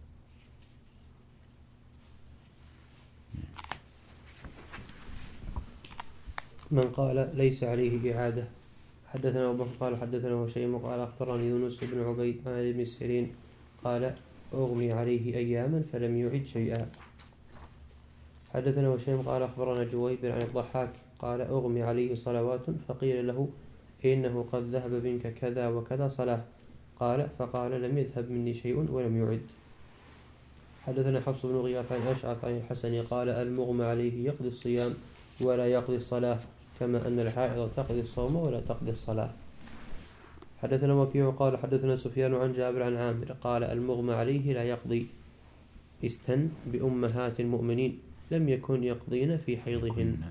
من قال ليس عليه إعادة. حدثنا أبو بكر قال حدثنا هشيم قال أخبرني يونس بن عبيد عن ابن سيرين قال أغمي عليه أياما فلم يعد شيئا. حدثنا هشيم قال أخبرنا جويبر عن الضحاك قال أغمي عليه صلوات فقيل له إنه قد ذهب منك كذا وكذا صلاة، قال فقال لم يذهب مني شيء ولم يعد. حدثنا حفص بن غياث عن أشعث عن الحسن قال المغمى عليه يقضي الصيام ولا يقضي الصلاة، كما أن الحائض تقضي الصوم ولا تقضي الصلاة. حدثنا وكيع قال حدثنا سفيان عن جابر عن عامر قال المغمى عليه لا يقضي، استن بأمهات المؤمنين لم يكن يقضين في حيضهن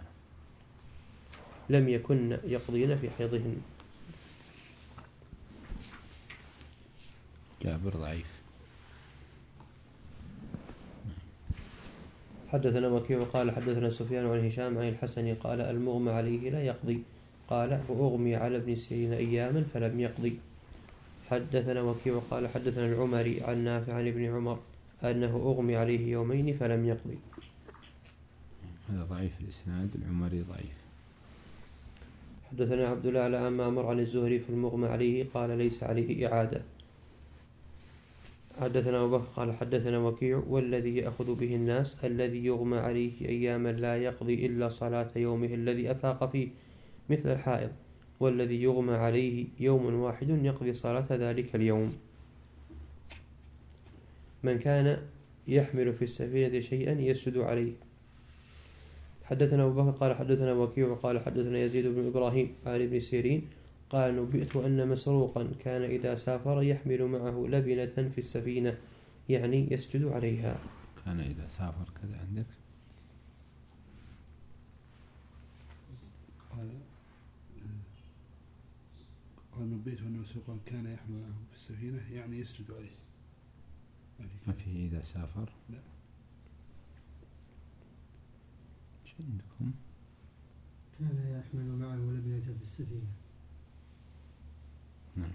لم يكن يقضين في حيضهن. جابر ضعيف. حدثنا وكيع قال حدثنا سفيان عن هشام عن الحسن قال المغمى عليه لا يقضي، قال وأغمي على ابن سيرين أياما فلم يقضي. حدثنا وكيع قال حدثنا العمري عن نافع عن ابن عمر أنه أغمي عليه يومين فلم يقضي. هذا ضعيف الإسناد، العمري ضعيف. حدثنا عبد الله على عن معمر عن الزهري في المغمى عليه قال ليس عليه إعادة. حدثنا أبو بكر قال حدثنا وكيع والذي يأخذ به الناس الذي يغمى عليه أياما لا يقضي إلا صلاة يومه الذي أفاق فيه مثل الحائض، والذي يغمى عليه يوم واحد يقضي صلاة ذلك اليوم. من كان يحمل في السفينة شيئا يسجد عليه. حدثنا أبو بكر قال حدثنا وكيع قال حدثنا يزيد بن إبراهيم عن ابن سيرين قال نبئت أن مسروقا كان إذا سافر يحمل معه لبنة في السفينة يعني يسجد عليها. كان إذا سافر كذا عندك. قال قال نبئت أن مسروقا كان يحمل معه في السفينة يعني يسجد عليه. ما فيه إذا سافر؟ لا. ايش عندكم؟ كان يحمل معه لبنة في السفينة. نعم.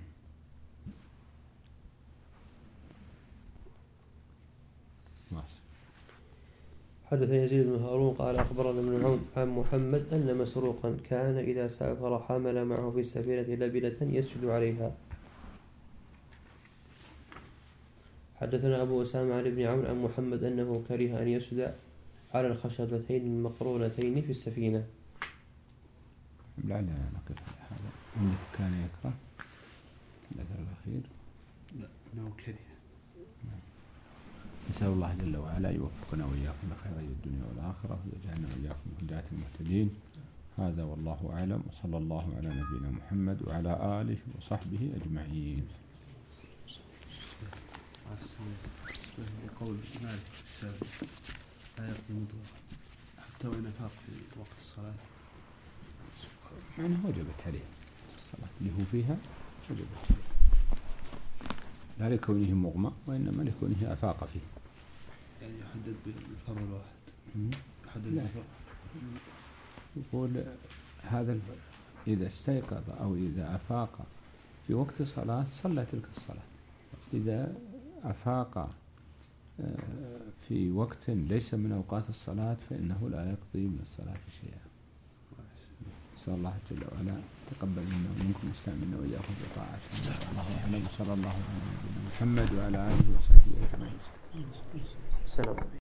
حدثنا يزيد بن هارون قال أخبرنا ابن عون عن محمد أن مسروقا كان إذا سافر حمل معه في السفينة لبنة يسجد عليها. حدثنا أبو أسامة عن ابن عون عن محمد أنه كره أن يسجد على الخشبتين المقرونتين في السفينة. لا لا نقف على هذا. عندك كان يكره الأثر الأخير. لا أنه كره. نسأل الله جل وعلا يوفقنا وإياكم لخير الدنيا والآخرة ويجعلنا وإياكم من هداة المهتدين. هذا والله أعلم، وصلى الله على نبينا محمد وعلى آله وصحبه أجمعين. قول مالك الشافعي لا يقضي مطلقا حتى وإن أفاق في وقت الصلاة. معنى وجبت عليه الصلاة اللي هو فيها وجبت عليه، لا لكونه مغمى وإنما لكونه أفاق فيه. يعني يحدد بالفرض الواحد. يحدد لا. بالفرض. يقول هذا إذا استيقظ أو إذا أفاق في وقت صلاة صلى تلك الصلاة. إذا أفاق في وقت ليس من أوقات الصلاة فإنه لا يقضي من الصلاة شيئا. نسأل الله جل وعلا تقبل منا ومنكم واستعملنا وإياكم بطاعته. الله أعلم، صلى الله على نبينا محمد وعلى آله وصحبه أجمعين. السلام عليكم.